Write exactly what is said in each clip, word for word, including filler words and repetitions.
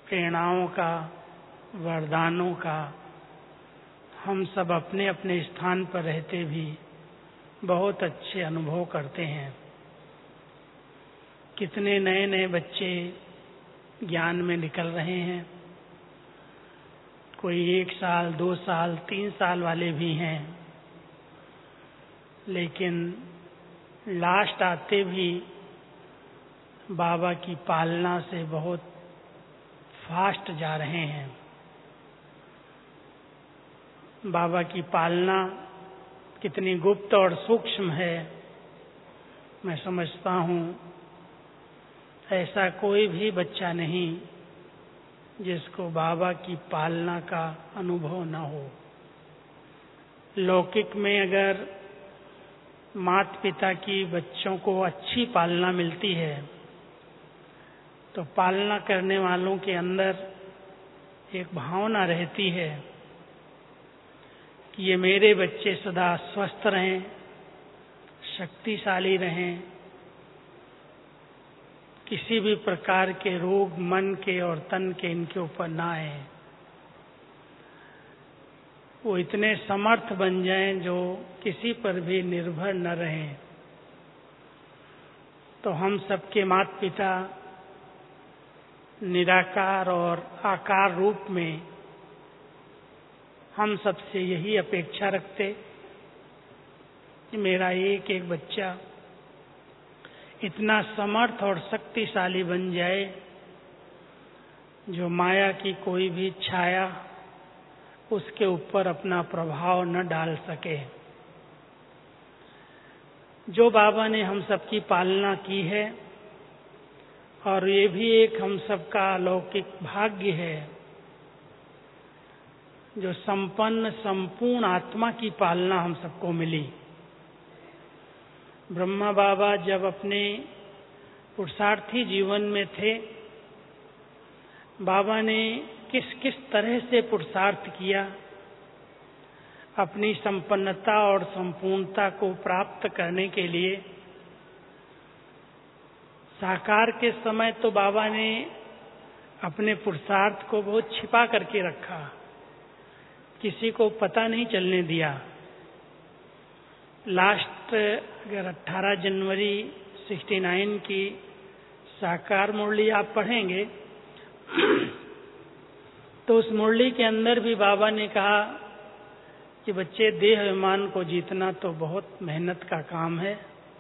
प्रेरणाओं का, वरदानों का हम सब अपने अपने स्थान पर रहते भी बहुत अच्छे अनुभव करते हैं। कितने नए नए बच्चे ज्ञान में निकल रहे हैं। कोई एक साल, दो साल, तीन साल वाले भी हैं, लेकिन लास्ट आते भी बाबा की पालना से बहुत फास्ट जा रहे हैं। बाबा की पालना कितनी गुप्त और सूक्ष्म है, मैं समझता हूँ ऐसा कोई भी बच्चा नहीं जिसको बाबा की पालना का अनुभव न हो। लौकिक में अगर माता पिता की बच्चों को अच्छी पालना मिलती है तो पालना करने वालों के अंदर एक भावना रहती है कि ये मेरे बच्चे सदा स्वस्थ रहें, शक्तिशाली रहें, किसी भी प्रकार के रोग मन के और तन के इनके ऊपर ना आए। वो इतने समर्थ बन जाएं जो किसी पर भी निर्भर न रहें। तो हम सबके माता पिता निराकार और आकार रूप में हम सबसे यही अपेक्षा रखते कि मेरा एक एक बच्चा इतना समर्थ और शक्तिशाली बन जाए जो माया की कोई भी छाया उसके ऊपर अपना प्रभाव न डाल सके। जो बाबा ने हम सबकी पालना की है, और ये भी एक हम सबका अलौकिक भाग्य है, जो संपन्न संपूर्ण आत्मा की पालना हम सबको मिली। ब्रह्मा बाबा जब अपने पुरुषार्थी जीवन में थे, बाबा ने किस किस तरह से पुरुषार्थ किया अपनी संपन्नता और संपूर्णता को प्राप्त करने के लिए। साकार के समय तो बाबा ने अपने पुरुषार्थ को बहुत छिपा करके रखा, किसी को पता नहीं चलने दिया। लास्ट अगर अठारह जनवरी उनहत्तर की साकार मुरली आप पढ़ेंगे तो उस मुरली के अंदर भी बाबा ने कहा कि बच्चे, देह अभिमान को जीतना तो बहुत मेहनत का काम है।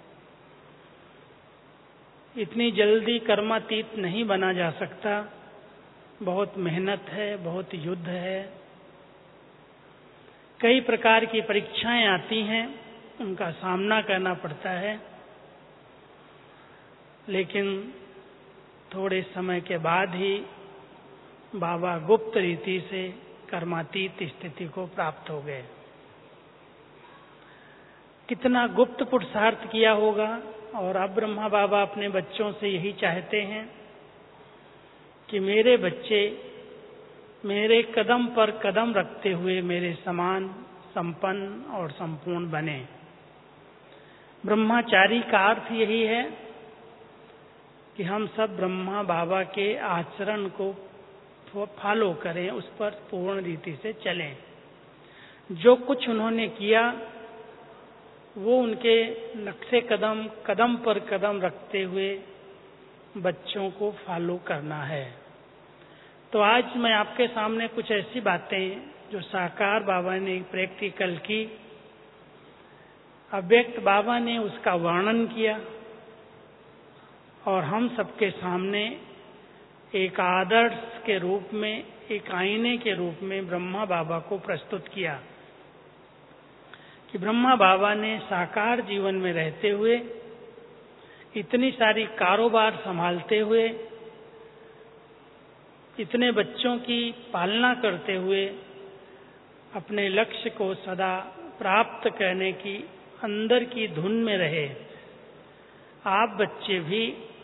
इतनी जल्दी कर्मातीत नहीं बना जा सकता, बहुत मेहनत है, बहुत युद्ध है, कई प्रकार की परीक्षाएं आती हैं, उनका सामना करना पड़ता है। लेकिन थोड़े समय के बाद ही बाबा गुप्त रीति से कर्मातीत स्थिति को प्राप्त हो गए। कितना गुप्त पुरुषार्थ किया होगा। और अब ब्रह्मा बाबा अपने बच्चों से यही चाहते हैं कि मेरे बच्चे मेरे कदम पर कदम रखते हुए मेरे समान संपन्न और संपूर्ण बने। ब्रह्मचारी का अर्थ यही है कि हम सब ब्रह्मा बाबा के आचरण को फॉलो करें, उस पर पूर्ण रीति से चलें। जो कुछ उन्होंने किया वो उनके नक्शे कदम कदम पर कदम रखते हुए बच्चों को फॉलो करना है। तो आज मैं आपके सामने कुछ ऐसी बातें जो साकार बाबा ने प्रैक्टिकल की, अव्यक्त बाबा ने उसका वर्णन किया और हम सबके सामने एक आदर्श के रूप में, एक आईने के रूप में ब्रह्मा बाबा को प्रस्तुत किया कि ब्रह्मा बाबा ने साकार जीवन में रहते हुए, इतनी सारी कारोबार संभालते हुए, इतने बच्चों की पालना करते हुए अपने लक्ष्य को सदा प्राप्त करने की अंदर की धुन में रहे। आप बच्चे भी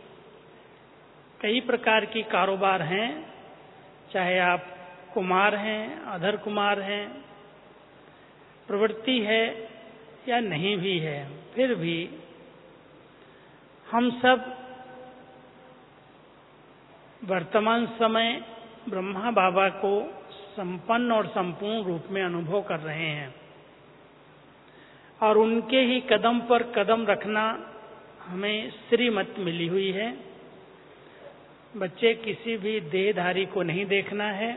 कई प्रकार की कारोबार हैं, चाहे आप कुमार हैं, अधर कुमार हैं, प्रवृत्ति है या नहीं भी है, फिर भी हम सब वर्तमान समय ब्रह्मा बाबा को संपन्न और संपूर्ण रूप में अनुभव कर रहे हैं और उनके ही कदम पर कदम रखना हमें श्रीमत मिली हुई है। बच्चे किसी भी देहधारी को नहीं देखना है।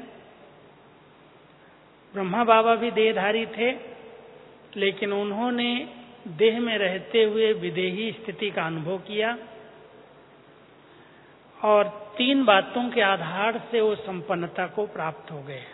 ब्रह्मा बाबा भी देहधारी थे, लेकिन उन्होंने देह में रहते हुए विदेही स्थिति का अनुभव किया और तीन बातों के आधार से वो संपन्नता को प्राप्त हो गए।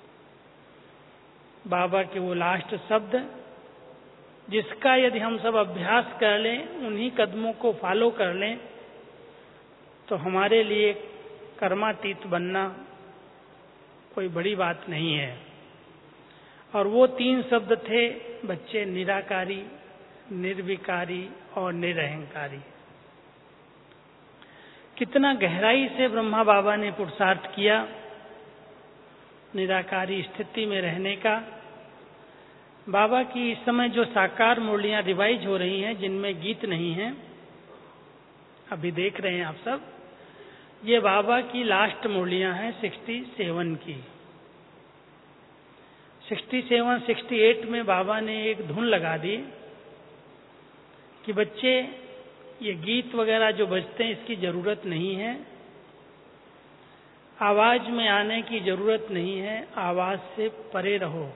बाबा के वो लास्ट शब्द, जिसका यदि हम सब अभ्यास कर लें, उन्हीं कदमों को फॉलो कर लें, तो हमारे लिए कर्मातीत बनना कोई बड़ी बात नहीं है। और वो तीन शब्द थे बच्चे, निराकारी, निर्विकारी और निरहंकारी। कितना गहराई से ब्रह्मा बाबा ने पुरुषार्थ किया निराकारी स्थिति में रहने का। बाबा की इस समय जो साकार मुरलियां रिवाइज हो रही हैं, जिनमें गीत नहीं है, अभी देख रहे हैं आप सब, ये बाबा की लास्ट मुरलियां हैं सिक्सटी सेवन की। सिक्सटी सेवन, सिक्सटी एट में बाबा ने एक धुन लगा दी कि बच्चे ये गीत वगैरह जो बजते हैं इसकी जरूरत नहीं है, आवाज में आने की जरूरत नहीं है, आवाज से परे रहो।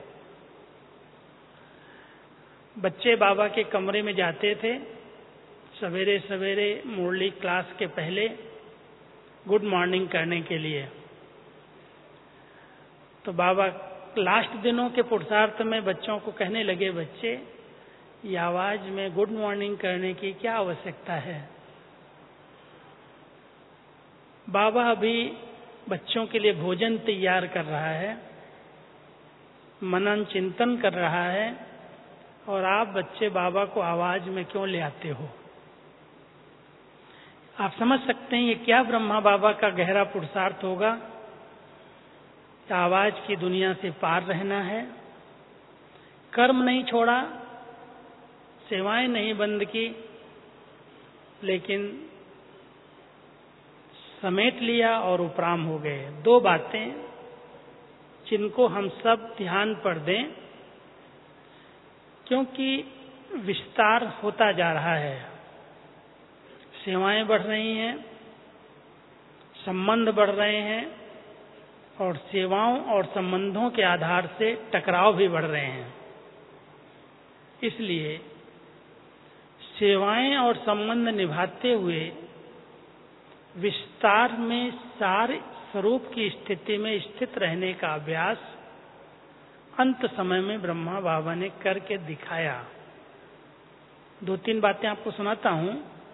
बच्चे बाबा के कमरे में जाते थे सवेरे सवेरे मुरली क्लास के पहले गुड मॉर्निंग करने के लिए। तो बाबा लास्ट दिनों के पुरुषार्थ में बच्चों को कहने लगे, बच्चे ये आवाज में गुड मॉर्निंग करने की क्या आवश्यकता है। बाबा अभी बच्चों के लिए भोजन तैयार कर रहा है, मनन चिंतन कर रहा है, और आप बच्चे बाबा को आवाज में क्यों ले आते हो। आप समझ सकते हैं ये क्या ब्रह्मा बाबा का गहरा पुरुषार्थ होगा। आवाज की दुनिया से पार रहना है, कर्म नहीं छोड़ा, सेवाएं नहीं बंद की, लेकिन समेट लिया और उपराम हो गए। दो बातें जिनको हम सब ध्यान पर दें, क्योंकि विस्तार होता जा रहा है, सेवाएं बढ़ रही हैं, संबंध बढ़ रहे हैं और सेवाओं और संबंधों के आधार से टकराव भी बढ़ रहे हैं। इसलिए सेवाएं और संबंध निभाते हुए विस्तार में सार स्वरूप की स्थिति में स्थित रहने का अभ्यास अंत समय में ब्रह्मा बाबा ने करके दिखाया। दो तीन बातें आपको सुनाता हूं।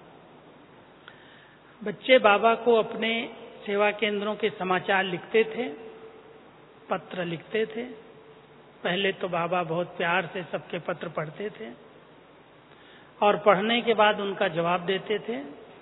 बच्चे बाबा को अपने सेवा केंद्रों के समाचार लिखते थे, पत्र लिखते थे। पहले तो बाबा बहुत प्यार से सबके पत्र पढ़ते थे और पढ़ने के बाद उनका जवाब देते थे।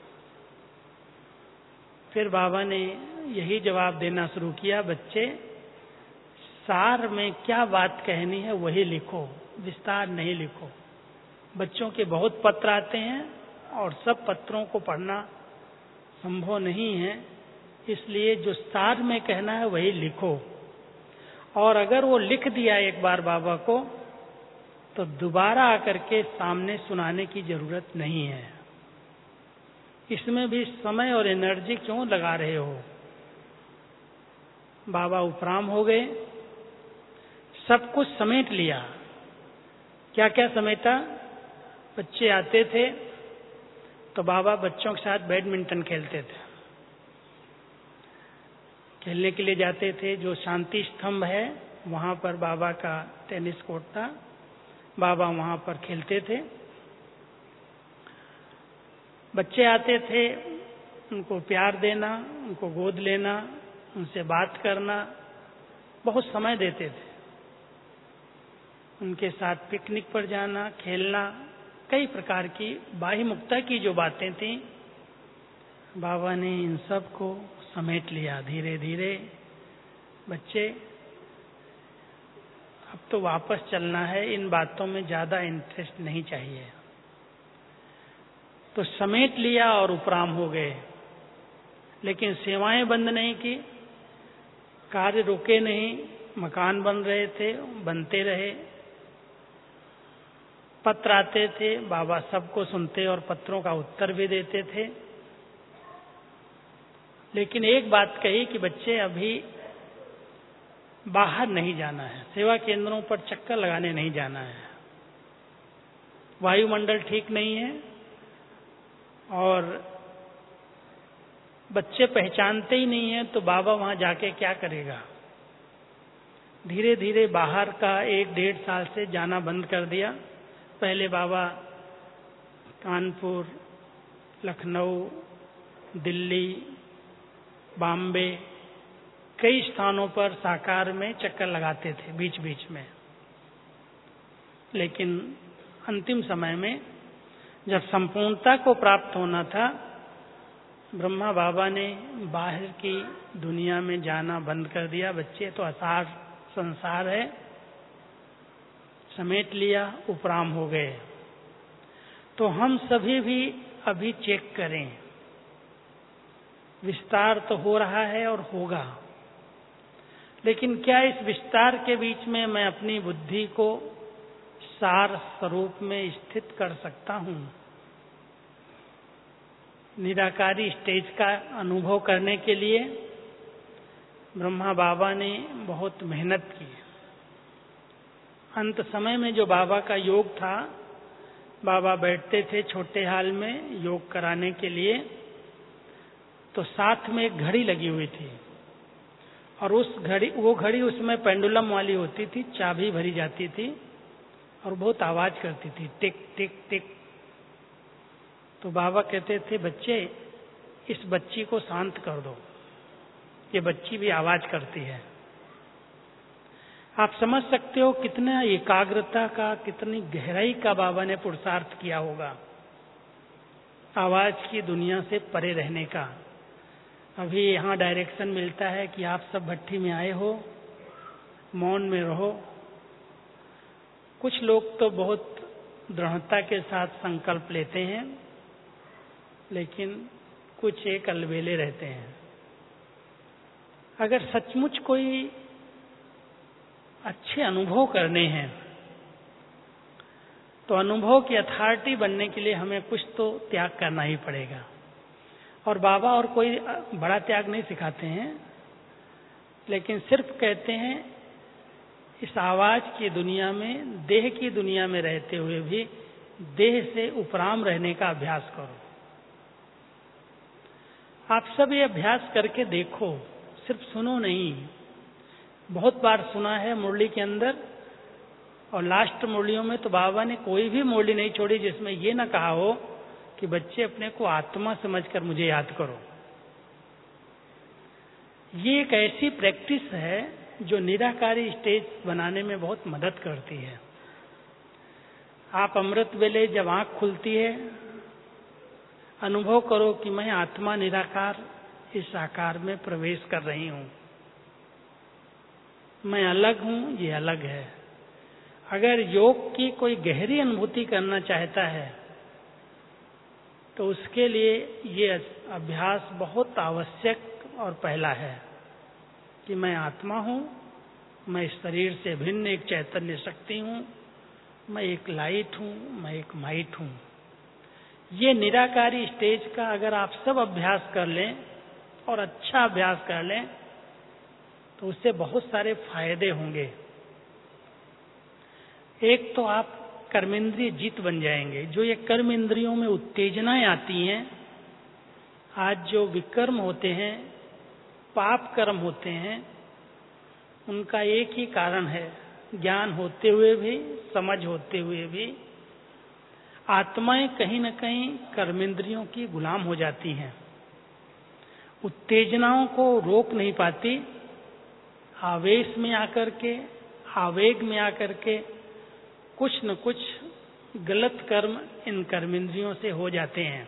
फिर बाबा ने यही जवाब देना शुरू किया, बच्चे सार में क्या बात कहनी है वही लिखो, विस्तार नहीं लिखो। बच्चों के बहुत पत्र आते हैं और सब पत्रों को पढ़ना संभव नहीं है, इसलिए जो सार में कहना है वही लिखो। और अगर वो लिख दिया एक बार बाबा को, तो दोबारा आकर के सामने सुनाने की जरूरत नहीं है। इसमें भी समय और एनर्जी क्यों लगा रहे हो। बाबा उपराम हो गए, सब कुछ समेट लिया। क्या क्या समेटा। बच्चे आते थे तो बाबा बच्चों के साथ बैडमिंटन खेलते थे, खेलने के लिए जाते थे। जो शांति स्तंभ है वहां पर बाबा का टेनिस कोर्ट था, बाबा वहां पर खेलते थे। बच्चे आते थे, उनको प्यार देना, उनको गोद लेना, उनसे बात करना, बहुत समय देते थे। उनके साथ पिकनिक पर जाना, खेलना, कई प्रकार की बाह्य मुक्ता की जो बातें थी, बाबा ने इन सब को समेट लिया धीरे धीरे। बच्चे अब तो वापस चलना है, इन बातों में ज्यादा इंटरेस्ट नहीं चाहिए। तो समेट लिया और उपराम हो गए, लेकिन सेवाएं बंद नहीं की। कार्य रुके नहीं, मकान बन रहे थे, बनते रहे। पत्र आते थे, बाबा सबको सुनते और पत्रों का उत्तर भी देते थे। लेकिन एक बात कही कि बच्चे अभी बाहर नहीं जाना है, सेवा केंद्रों पर चक्कर लगाने नहीं जाना है, वायुमंडल ठीक नहीं है और बच्चे पहचानते ही नहीं है तो बाबा वहां जाके क्या करेगा। धीरे धीरे बाहर का एक डेढ़ साल से जाना बंद कर दिया। पहले बाबा कानपुर, लखनऊ, दिल्ली, बॉम्बे, कई स्थानों पर साकार में चक्कर लगाते थे बीच बीच में। लेकिन अंतिम समय में जब संपूर्णता को प्राप्त होना था, ब्रह्मा बाबा ने बाहर की दुनिया में जाना बंद कर दिया। बच्चे तो असार संसार है, समेट लिया, उपराम हो गए। तो हम सभी भी अभी चेक करें, विस्तार तो हो रहा है और होगा, लेकिन क्या इस विस्तार के बीच में मैं अपनी बुद्धि को सार स्वरूप में स्थित कर सकता हूं? निराकारी स्टेज का अनुभव करने के लिए ब्रह्मा बाबा ने बहुत मेहनत की। अंत समय में जो बाबा का योग था, बाबा बैठते थे छोटे हाल में योग कराने के लिए, तो साथ में एक घड़ी लगी हुई थी और उस घड़ी वो घड़ी उसमें पेंडुलम वाली होती थी, चाबी भरी जाती थी और बहुत आवाज करती थी, टिक टिक टिक। तो बाबा कहते थे, बच्चे इस बच्ची को शांत कर दो, ये बच्ची भी आवाज करती है। आप समझ सकते हो कितना एकाग्रता का, कितनी गहराई का बाबा ने पुरुषार्थ किया होगा आवाज की दुनिया से परे रहने का। अभी यहाँ डायरेक्शन मिलता है कि आप सब भट्ठी में आए हो, मौन में रहो। कुछ लोग तो बहुत दृढ़ता के साथ संकल्प लेते हैं, लेकिन कुछ एक अलबेले रहते हैं। अगर सचमुच कोई अच्छे अनुभव करने हैं तो अनुभव की अथॉरिटी बनने के लिए हमें कुछ तो त्याग करना ही पड़ेगा। और बाबा और कोई बड़ा त्याग नहीं सिखाते हैं, लेकिन सिर्फ कहते हैं इस आवाज की दुनिया में, देह की दुनिया में रहते हुए भी देह से उपराम रहने का अभ्यास करो। आप सब ये अभ्यास करके देखो, सिर्फ सुनो नहीं। बहुत बार सुना है मुरली के अंदर, और लास्ट मुरलियों में तो बाबा ने कोई भी मुरली नहीं छोड़ी जिसमें ये ना कहा हो कि बच्चे अपने को आत्मा समझकर मुझे याद करो। ये एक ऐसी प्रैक्टिस है जो निराकारी स्टेज बनाने में बहुत मदद करती है। आप अमृत वेले जब आंख खुलती है, अनुभव करो कि मैं आत्मा निराकार इस आकार में प्रवेश कर रही हूं, मैं अलग हूं, ये अलग है। अगर योग की कोई गहरी अनुभूति करना चाहता है तो उसके लिए ये अभ्यास बहुत आवश्यक और पहला है कि मैं आत्मा हूं, मैं इस शरीर से भिन्न एक चैतन्य शक्ति हूं, मैं एक लाइट हूं, मैं एक माइट हूं। ये निराकारी स्टेज का अगर आप सब अभ्यास कर लें और अच्छा अभ्यास कर लें तो उससे बहुत सारे फायदे होंगे। एक तो आप कर्मेंद्रिय जीत बन जाएंगे। जो ये कर्म इंद्रियों में उत्तेजनाएं आती हैं, आज जो विकर्म होते हैं, पाप कर्म होते हैं, उनका एक ही कारण है, ज्ञान होते हुए भी, समझ होते हुए भी आत्माएं कहीं न कहीं कर्मेंद्रियों की गुलाम हो जाती हैं, उत्तेजनाओं को रोक नहीं पाती, आवेश में आकर के, आवेग में आकर के कुछ न कुछ गलत कर्म इन कर्मेंद्रियों से हो जाते हैं।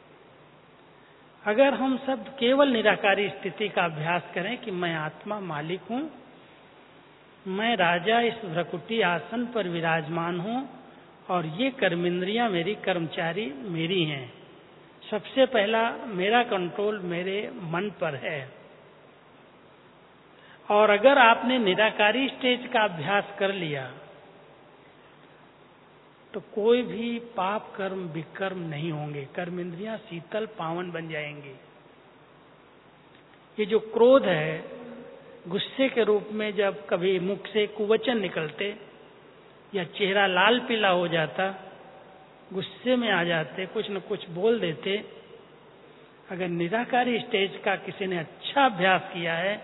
अगर हम सब केवल निराकारी स्थिति का अभ्यास करें कि मैं आत्मा मालिक हूं, मैं राजा इस भ्रकुटी आसन पर विराजमान हूं और ये कर्मेंद्रियां मेरी कर्मचारी मेरी हैं, सबसे पहला मेरा कंट्रोल मेरे मन पर है और अगर आपने निराकारी स्टेज का अभ्यास कर लिया तो कोई भी पाप कर्म विकर्म नहीं होंगे, कर्म इंद्रियां शीतल पावन बन जाएंगी। ये जो क्रोध है, गुस्से के रूप में जब कभी मुख से कुवचन निकलते या चेहरा लाल पीला हो जाता, गुस्से में आ जाते, कुछ न कुछ बोल देते, अगर निराकारी स्टेज का किसी ने अच्छा अभ्यास किया है,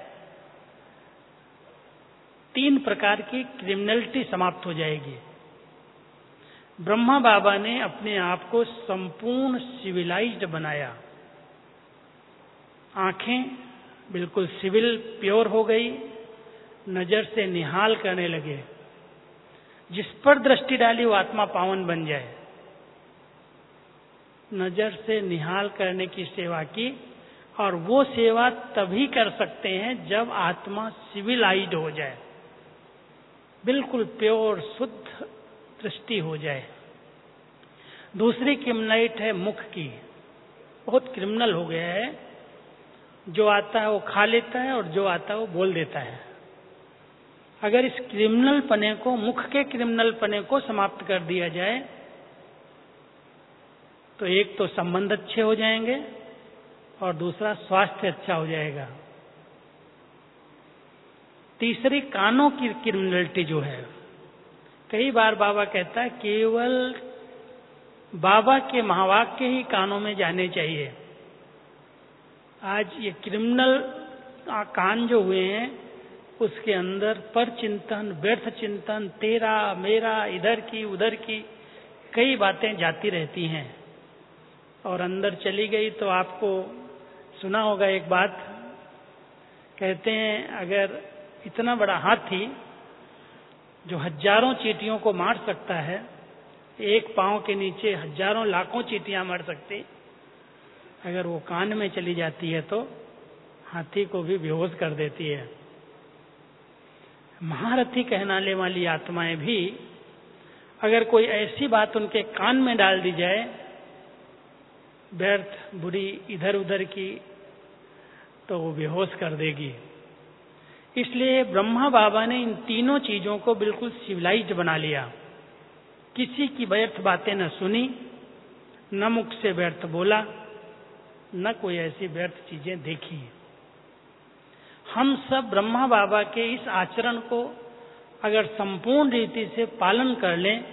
तीन प्रकार की क्रिमिनलिटी समाप्त हो जाएगी। ब्रह्मा बाबा ने अपने आप को संपूर्ण सिविलाइज्ड बनाया। आंखें बिल्कुल सिविल प्योर हो गई, नजर से निहाल करने लगे, जिस पर दृष्टि डाली वो आत्मा पावन बन जाए। नजर से निहाल करने की सेवा की, और वो सेवा तभी कर सकते हैं जब आत्मा सिविलाइज्ड हो जाए, बिल्कुल प्योर शुद्ध दृष्टि हो जाए। दूसरी क्रिमिनलाइट है मुख की। बहुत क्रिमिनल हो गया है, जो आता है वो खा लेता है और जो आता है वो बोल देता है। अगर इस क्रिमिनल पने को, मुख के क्रिमिनल पने को समाप्त कर दिया जाए तो एक तो संबंध अच्छे हो जाएंगे और दूसरा स्वास्थ्य अच्छा हो जाएगा। तीसरी कानों की क्रिमिनलिटी जो है, कई बार बाबा कहता है केवल बाबा के महावाक्य ही कानों में जाने चाहिए। आज ये क्रिमिनल कान जो हुए हैं, उसके अंदर पर चिंतन, व्यर्थ चिंतन, तेरा मेरा, इधर की उधर की कई बातें जाती रहती हैं, और अंदर चली गई तो आपको सुना होगा एक बात, कहते हैं अगर इतना बड़ा हाथी जो हजारों चींटियों को मार सकता है, एक पांव के नीचे हजारों लाखों चींटियां मर सकती, अगर वो कान में चली जाती है तो हाथी को भी बेहोश कर देती है। महारथी कहलाने वाली आत्माएं भी अगर कोई ऐसी बात उनके कान में डाल दी जाए, व्यर्थ बुरी इधर उधर की, तो वो बेहोश कर देगी। इसलिए ब्रह्मा बाबा ने इन तीनों चीजों को बिल्कुल सिविलाइज्ड बना लिया। किसी की व्यर्थ बातें न सुनी, न मुख से व्यर्थ बोला, न कोई ऐसी व्यर्थ चीजें देखी। हम सब ब्रह्मा बाबा के इस आचरण को अगर संपूर्ण रीति से पालन कर लें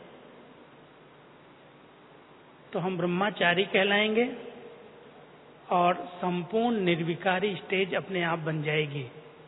तो हम ब्रह्मचारी कहलाएंगे और संपूर्ण निर्विकारी स्टेज अपने आप बन जाएगी।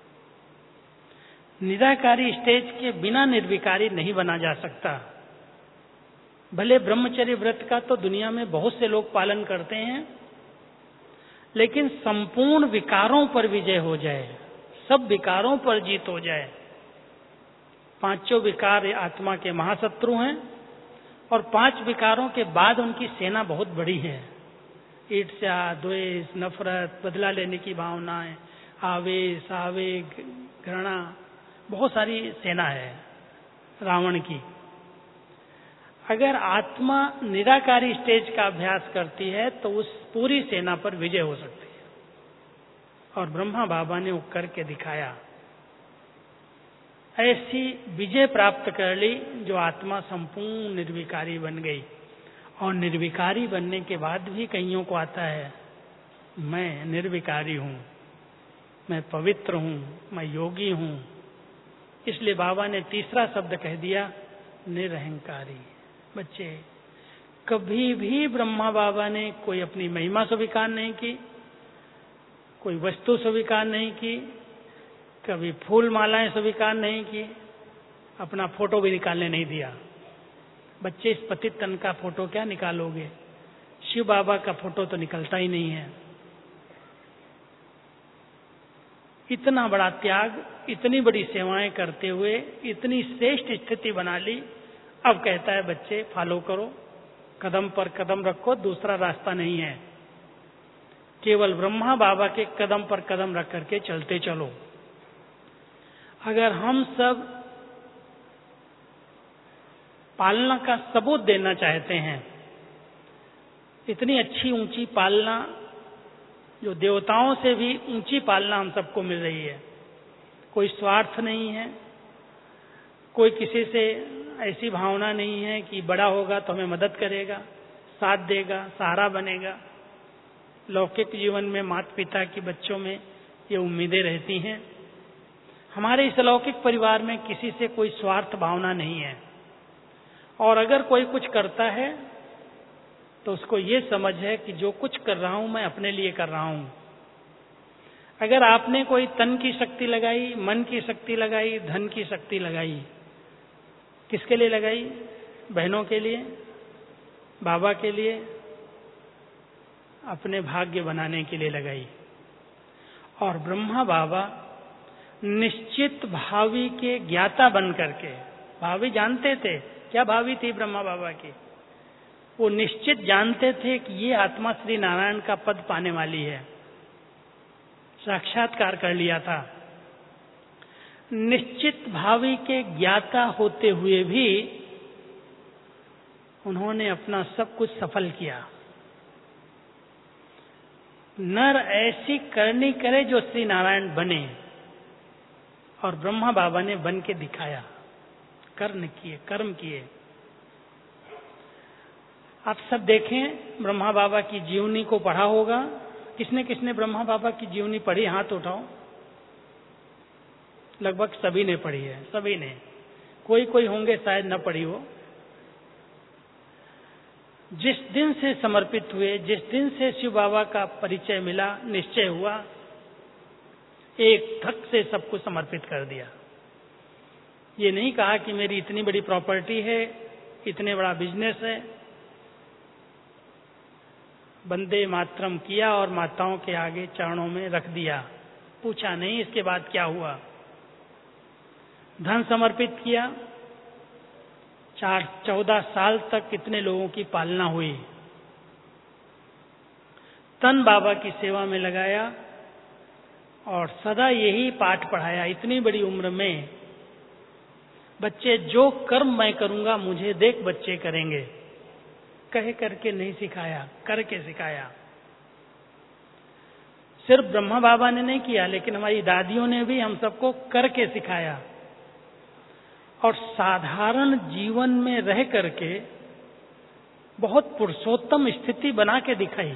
निराकारी स्टेज के बिना निर्विकारी नहीं बना जा सकता। भले ब्रह्मचर्य व्रत का तो दुनिया में बहुत से लोग पालन करते हैं, लेकिन संपूर्ण विकारों पर विजय हो जाए, सब विकारों पर जीत हो जाए। पांचों विकार आत्मा के महाशत्रु हैं, और पांच विकारों के बाद उनकी सेना बहुत बड़ी है। ईर्ष्या, द्वेष, नफरत, बदला लेने की भावनाएं, आवेश, आवेग, घृणा, बहुत सारी सेना है रावण की। अगर आत्मा निराकारी स्टेज का अभ्यास करती है तो उस पूरी सेना पर विजय हो सकती है, और ब्रह्मा बाबा ने वो करके दिखाया। ऐसी विजय प्राप्त कर ली जो आत्मा संपूर्ण निर्विकारी बन गई। और निर्विकारी बनने के बाद भी कईयों को आता है मैं निर्विकारी हूं, मैं पवित्र हूं, मैं योगी हूं। इसलिए बाबा ने तीसरा शब्द कह दिया, निरहंकारी। बच्चे, कभी भी ब्रह्मा बाबा ने कोई अपनी महिमा स्वीकार नहीं की, कोई वस्तु स्वीकार नहीं की, कभी फूल मालाएं स्वीकार नहीं की, अपना फोटो भी निकालने नहीं दिया। बच्चे, इस पतित तन का फोटो क्या निकालोगे? शिव बाबा का फोटो तो निकलता ही नहीं है। इतना बड़ा त्याग, इतनी बड़ी सेवाएं करते हुए इतनी श्रेष्ठ स्थिति बना ली। अब कहता है बच्चे फॉलो करो, कदम पर कदम रखो, दूसरा रास्ता नहीं है, केवल ब्रह्मा बाबा के कदम पर कदम रख करके चलते चलो। अगर हम सब पालना का सबूत देना चाहते हैं, इतनी अच्छी ऊंची पालना जो देवताओं से भी ऊंची पालना हम सबको मिल रही है, कोई स्वार्थ नहीं है, कोई किसी से ऐसी भावना नहीं है कि बड़ा होगा तो हमें मदद करेगा, साथ देगा, सहारा बनेगा। लौकिक जीवन में माता पिता की बच्चों में ये उम्मीदें रहती हैं। हमारे इस लौकिक परिवार में किसी से कोई स्वार्थ भावना नहीं है, और अगर कोई कुछ करता है तो उसको ये समझ है कि जो कुछ कर रहा हूं मैं अपने लिए कर रहा हूं। अगर आपने कोई तन की शक्ति लगाई, मन की शक्ति लगाई, धन की शक्ति लगाई, किसके लिए लगाई? बहनों के लिए, बाबा के लिए, अपने भाग्य बनाने के लिए लगाई। और ब्रह्मा बाबा निश्चित भावी के ज्ञाता बन करके, भावी जानते थे, क्या भावी थी ब्रह्मा बाबा की? वो निश्चित जानते थे कि ये आत्मा श्री नारायण का पद पाने वाली है, साक्षात्कार कर लिया था। निश्चित भावी के ज्ञाता होते हुए भी उन्होंने अपना सब कुछ सफल किया। नर ऐसी करनी करे जो श्री नारायण बने, और ब्रह्मा बाबा ने बन के दिखाया, कर्म किए, कर्म किए। आप सब देखें, ब्रह्मा बाबा की जीवनी को पढ़ा होगा। किसने किसने ब्रह्मा बाबा की जीवनी पढ़ी? हाथ उठाओ। लगभग सभी ने पढ़ी है, सभी ने। कोई कोई होंगे शायद न पढ़ी हो। जिस दिन से समर्पित हुए, जिस दिन से शिव बाबा का परिचय मिला, निश्चय हुआ, एक धक से सब कुछ समर्पित कर दिया। ये नहीं कहा कि मेरी इतनी बड़ी प्रॉपर्टी है, इतने बड़ा बिजनेस है। वंदे मातरम किया और माताओं के आगे चरणों में रख दिया। पूछा नहीं इसके बाद क्या हुआ। धन समर्पित किया। चार चौदह साल तक कितने लोगों की पालना हुई। तन बाबा की सेवा में लगाया और सदा यही पाठ पढ़ाया। इतनी बड़ी उम्र में बच्चे, जो कर्म मैं करूंगा मुझे देख बच्चे करेंगे, कहे करके नहीं सिखाया, करके सिखाया। सिर्फ ब्रह्मा बाबा ने नहीं किया, लेकिन हमारी दादियों ने भी हम सबको करके सिखाया। और साधारण जीवन में रह करके बहुत पुरुषोत्तम स्थिति बना के दिखाई।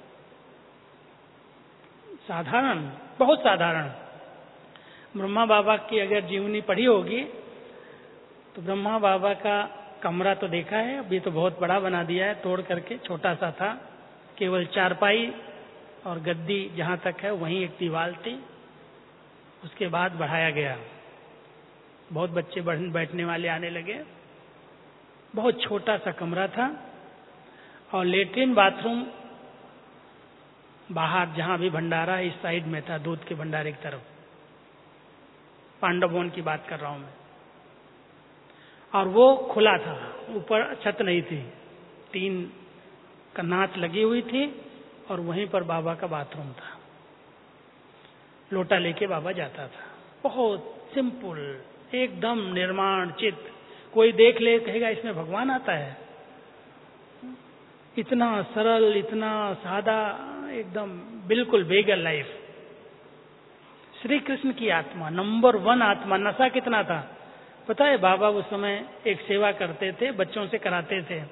साधारण, बहुत साधारण। ब्रह्मा बाबा की अगर जीवनी पढ़ी होगी तो ब्रह्मा बाबा का कमरा तो देखा है, अभी तो बहुत बड़ा बना दिया है, तोड़ करके। छोटा सा था, केवल चारपाई और गद्दी जहां तक है वहीं एक दीवार थी। उसके बाद बढ़ाया गया, बहुत बच्चे बैठने वाले आने लगे। बहुत छोटा सा कमरा था और लेट्रिन बाथरूम बाहर, जहां भी भंडारा है इस साइड में था, दूध के भंडारे की तरफ। पांडव भवन की बात कर रहा हूं मैं। और वो खुला था, ऊपर छत नहीं थी, तीन कनात लगी हुई थी और वहीं पर बाबा का बाथरूम था। लोटा लेके बाबा जाता था। बहुत सिंपल, एकदम निर्माण चित्त। कोई देख ले कहेगा इसमें भगवान आता है। इतना सरल, इतना सादा, एकदम बिल्कुल बेगल लाइफ। श्री कृष्ण की आत्मा, नंबर वन आत्मा। नशा कितना था पता है? बाबा उस समय एक सेवा करते थे, बच्चों से कराते थे।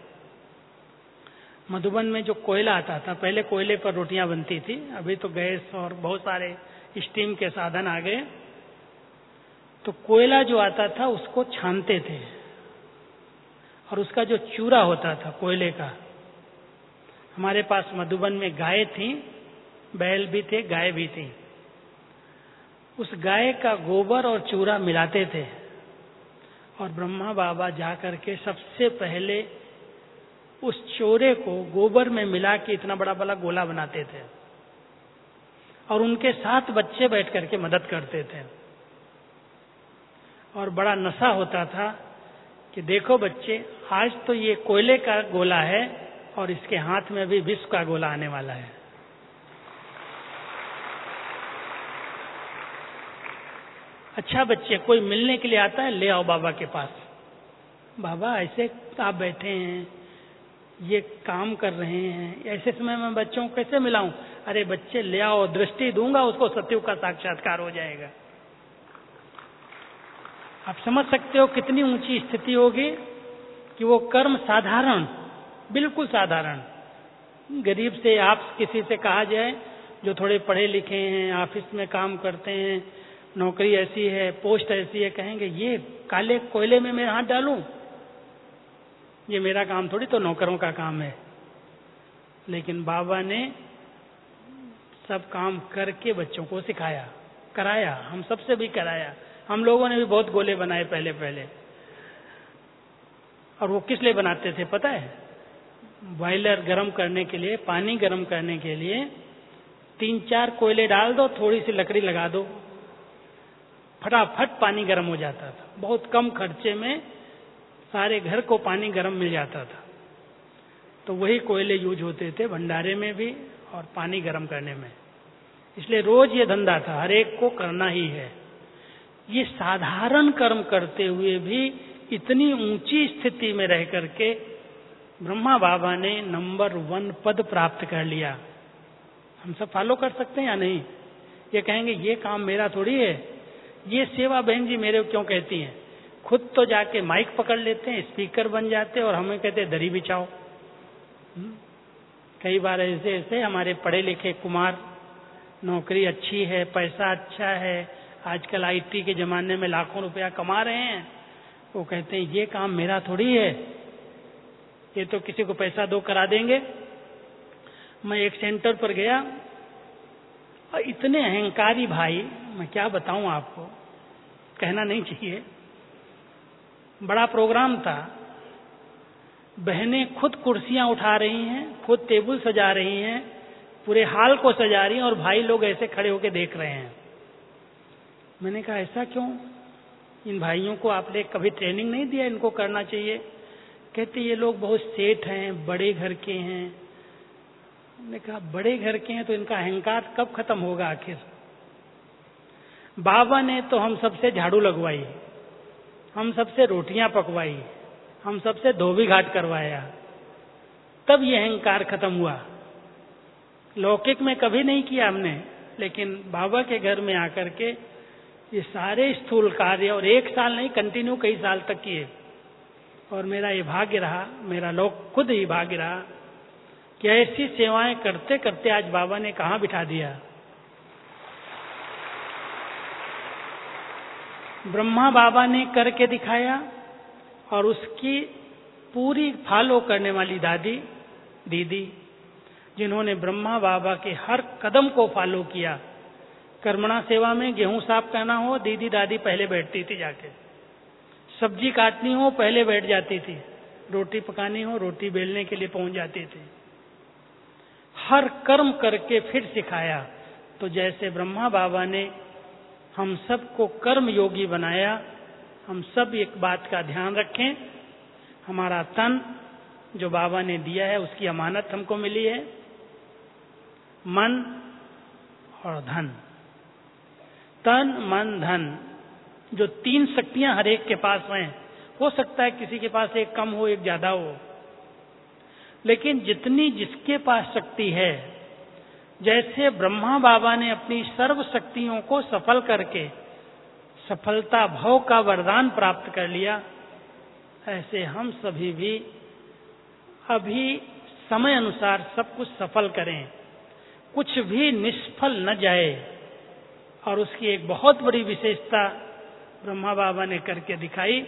मधुबन में जो कोयला आता था, पहले कोयले पर रोटियां बनती थी, अभी तो गैस और बहुत सारे स्टीम के साधन आ गए। तो कोयला जो आता था उसको छानते थे और उसका जो चूरा होता था कोयले का, हमारे पास मधुबन में गाय थी, बैल भी थे, गाय भी थी। उस गाय का गोबर और चूरा मिलाते थे और ब्रह्मा बाबा जाकर के सबसे पहले उस चोरे को गोबर में मिला के इतना बड़ा बड़ा गोला बनाते थे और उनके साथ बच्चे बैठ करके मदद करते थे। और बड़ा नशा होता था कि देखो बच्चे, आज तो ये कोयले का गोला है और इसके हाथ में भी विष का गोला आने वाला है। अच्छा बच्चे, कोई मिलने के लिए आता है, ले आओ बाबा के पास। बाबा ऐसे आप बैठे हैं, ये काम कर रहे हैं, ऐसे समय में बच्चों को कैसे मिलाऊं? अरे बच्चे ले आओ, दृष्टि दूंगा उसको, सत्युग का साक्षात्कार हो जाएगा। आप समझ सकते हो कितनी ऊंची स्थिति होगी कि वो कर्म साधारण, बिल्कुल साधारण, गरीब से आप किसी से कहा जाए जो थोड़े पढ़े लिखे हैं, ऑफिस में काम करते हैं, नौकरी ऐसी है, पोस्ट ऐसी है, कहेंगे ये काले कोयले में मैं हाथ डालूं, ये मेरा काम थोड़ी, तो नौकरों का काम है। लेकिन बाबा ने सब काम करके बच्चों को सिखाया, कराया, हम सबसे भी कराया। हम लोगों ने भी बहुत गोले बनाए पहले पहले। और वो किस लिए बनाते थे पता है? बॉयलर गर्म करने के लिए, पानी गर्म करने के लिए तीन चार कोयले डाल दो, थोड़ी सी लकड़ी लगा दो, फटाफट पानी गर्म हो जाता था। बहुत कम खर्चे में सारे घर को पानी गर्म मिल जाता था। तो वही कोयले यूज होते थे भंडारे में भी और पानी गर्म करने में। इसलिए रोज ये धंधा था, हर एक को करना ही है। ये साधारण कर्म करते हुए भी इतनी ऊंची स्थिति में रह करके ब्रह्मा बाबा ने नंबर वन पद प्राप्त कर लिया। हम सब फॉलो कर सकते हैं या नहीं? ये कहेंगे ये काम मेरा थोड़ी है, ये सेवा बहन जी मेरे क्यों कहती हैं? खुद तो जाके माइक पकड़ लेते हैं, स्पीकर बन जाते हैं और हमें कहते हैं दरी बिछाओ। कई बार ऐसे ऐसे हमारे पढ़े लिखे कुमार, नौकरी अच्छी है, पैसा अच्छा है, आजकल आईटी के जमाने में लाखों रुपया कमा रहे हैं, वो कहते हैं ये काम मेरा थोड़ी है, ये तो किसी को पैसा दो करा देंगे। मैं एक सेंटर पर गया और इतने अहंकारी भाई, मैं क्या बताऊं आपको, कहना नहीं चाहिए। बड़ा प्रोग्राम था, बहनें खुद कुर्सियां उठा रही हैं, खुद टेबल सजा रही हैं, पूरे हाल को सजा रही हैं और भाई लोग ऐसे खड़े होकर देख रहे हैं। मैंने कहा ऐसा क्यों? इन भाइयों को आपने कभी ट्रेनिंग नहीं दिया, इनको करना चाहिए? कहते ये लोग बहुत सेठ हैं, बड़े घर के हैं। मैंने कहा बड़े घर के हैं तो इनका अहंकार कब खत्म होगा आखिर? बाबा ने तो हम सबसे झाड़ू लगवाई, हम सबसे रोटियां पकवाई, हम सबसे धोबी घाट करवाया, तब ये अहंकार खत्म हुआ। लौकिक में कभी नहीं किया हमने, लेकिन बाबा के घर में आकर के ये सारे स्थूल कार्य और एक साल नहीं, कंटिन्यू कई साल तक किए। और मेरा ये भाग्य रहा, मेरा लोग खुद ही भाग्य रहा कि ऐसी सेवाएं करते करते आज बाबा ने कहाँ बिठा दिया। ब्रह्मा बाबा ने करके दिखाया और उसकी पूरी फॉलो करने वाली दादी दीदी, जिन्होंने ब्रह्मा बाबा के हर कदम को फॉलो किया। कर्मणा सेवा में गेहूं साफ करना हो, दीदी दादी पहले बैठती थी जाके, सब्जी काटनी हो पहले बैठ जाती थी, रोटी पकानी हो रोटी बेलने के लिए पहुंच जाती थी। हर कर्म करके फिर सिखाया। तो जैसे ब्रह्मा बाबा ने हम सबको कर्म योगी बनाया, हम सब एक बात का ध्यान रखें, हमारा तन जो बाबा ने दिया है उसकी अमानत हमको मिली है, मन और धन। तन मन धन, जो तीन शक्तियां हर एक के पास हैं। हो सकता है किसी के पास एक कम हो, एक ज्यादा हो, लेकिन जितनी जिसके पास शक्ति है, जैसे ब्रह्मा बाबा ने अपनी सर्व शक्तियों को सफल करके सफलता भव का वरदान प्राप्त कर लिया, ऐसे हम सभी भी अभी समय अनुसार सब कुछ सफल करें, कुछ भी निष्फल न जाए। और उसकी एक बहुत बड़ी विशेषता ब्रह्मा बाबा ने करके दिखाई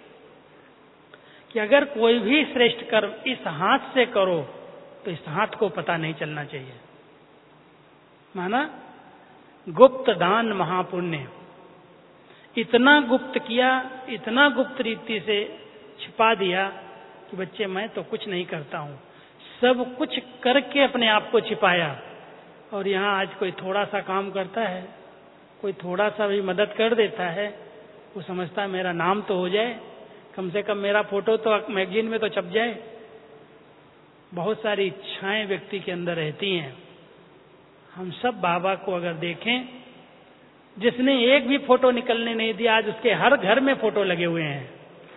कि अगर कोई भी श्रेष्ठ कर्म इस हाथ से करो तो इस हाथ को पता नहीं चलना चाहिए। माना गुप्त दान महापुण्य, इतना गुप्त किया, इतना गुप्त रीति से छिपा दिया कि बच्चे मैं तो कुछ नहीं करता हूं, सब कुछ करके अपने आप को छिपाया। और यहाँ आज कोई थोड़ा सा काम करता है, कोई थोड़ा सा भी मदद कर देता है, वो समझता है मेरा नाम तो हो जाए, कम से कम मेरा फोटो तो मैगजीन में तो छप जाए। बहुत सारी इच्छाएं व्यक्ति के अंदर रहती हैं। हम सब बाबा को अगर देखें, जिसने एक भी फोटो निकलने नहीं दिया, आज उसके हर घर में फोटो लगे हुए हैं।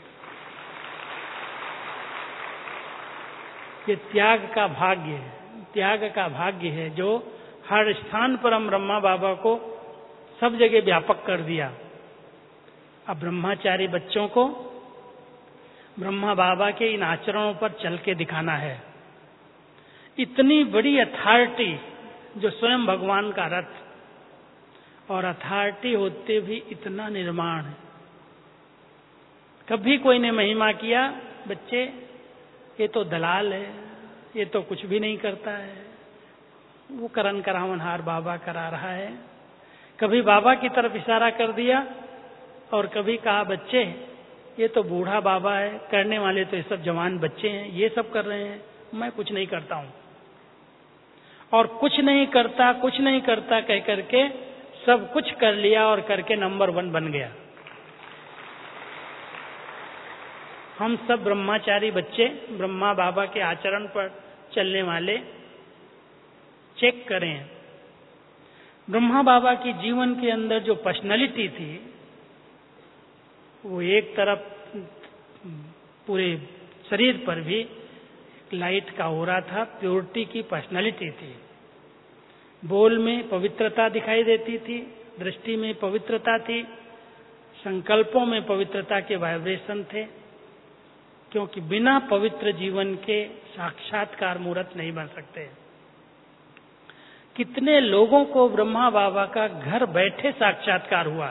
ये त्याग का भाग्य है, त्याग का भाग्य है जो हर स्थान पर हम ब्रह्मा बाबा को सब जगह व्यापक कर दिया। अब ब्रह्मचारी बच्चों को ब्रह्मा बाबा के इन आचरणों पर चल के दिखाना है। इतनी बड़ी अथॉरिटी जो स्वयं भगवान का रथ, और अथॉरिटी होते भी इतना निर्माण है। कभी कोई ने महिमा किया, बच्चे ये तो दलाल है, ये तो कुछ भी नहीं करता है, वो करन करावनहार बाबा करा रहा है। कभी बाबा की तरफ इशारा कर दिया और कभी कहा बच्चे ये तो बूढ़ा बाबा है, करने वाले तो ये सब जवान बच्चे हैं, ये सब कर रहे हैं, मैं कुछ नहीं करता हूं। और कुछ नहीं करता कुछ नहीं करता कह करके सब कुछ कर लिया और करके नंबर वन बन गया। हम सब ब्रह्मचारी बच्चे ब्रह्मा बाबा के आचरण पर चलने वाले चेक करें। ब्रह्मा बाबा की जीवन के अंदर जो पर्सनालिटी थी वो एक तरफ पूरे शरीर पर भी लाइट का हो रहा था, प्योरिटी की पर्सनालिटी थी। बोल में पवित्रता दिखाई देती थी, दृष्टि में पवित्रता थी, संकल्पों में पवित्रता के वाइब्रेशन थे, क्योंकि बिना पवित्र जीवन के साक्षात्कार मूर्त नहीं बन सकते। कितने लोगों को ब्रह्मा बाबा का घर बैठे साक्षात्कार हुआ।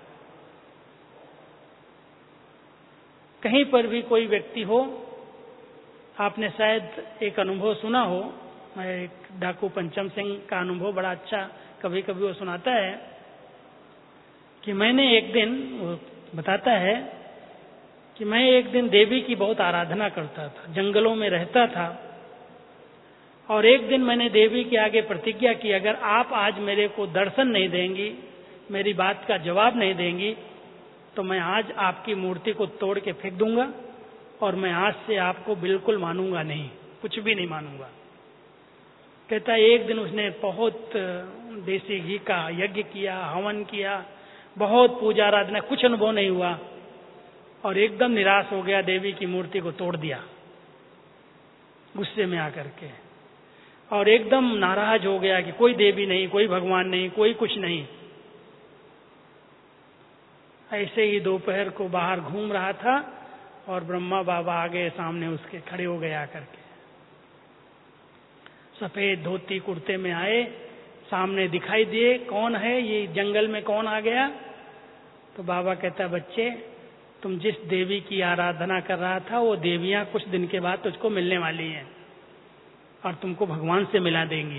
कहीं पर भी कोई व्यक्ति हो, आपने शायद एक अनुभव सुना हो, एक डाकू पंचम सिंह का अनुभव बड़ा अच्छा कभी कभी वो सुनाता है कि मैंने एक दिन, वो बताता है कि मैं एक दिन देवी की बहुत आराधना करता था, जंगलों में रहता था, और एक दिन मैंने देवी के आगे प्रतिज्ञा की, अगर आप आज मेरे को दर्शन नहीं देंगी, मेरी बात का जवाब नहीं देंगी, तो मैं आज आपकी मूर्ति को तोड़ के फेंक दूंगा और मैं आज से आपको बिल्कुल मानूंगा नहीं, कुछ भी नहीं मानूंगा। कहता है एक दिन उसने बहुत देसी घी का यज्ञ किया, हवन किया, बहुत पूजा आराधना, कुछ अनुभव नहीं हुआ और एकदम निराश हो गया, देवी की मूर्ति को तोड़ दिया गुस्से में आकर के, और एकदम नाराज हो गया कि कोई देवी नहीं, कोई भगवान नहीं, कोई कुछ नहीं। ऐसे ही दोपहर को बाहर घूम रहा था और ब्रह्मा बाबा आगे सामने उसके खड़े हो गए आकर के, सफेद धोती कुर्ते में आए, सामने दिखाई दिए, कौन है ये, जंगल में कौन आ गया? तो बाबा कहता, बच्चे तुम जिस देवी की आराधना कर रहा था वो देवियां कुछ दिन के बाद तुझको मिलने वाली हैं और तुमको भगवान से मिला देंगी।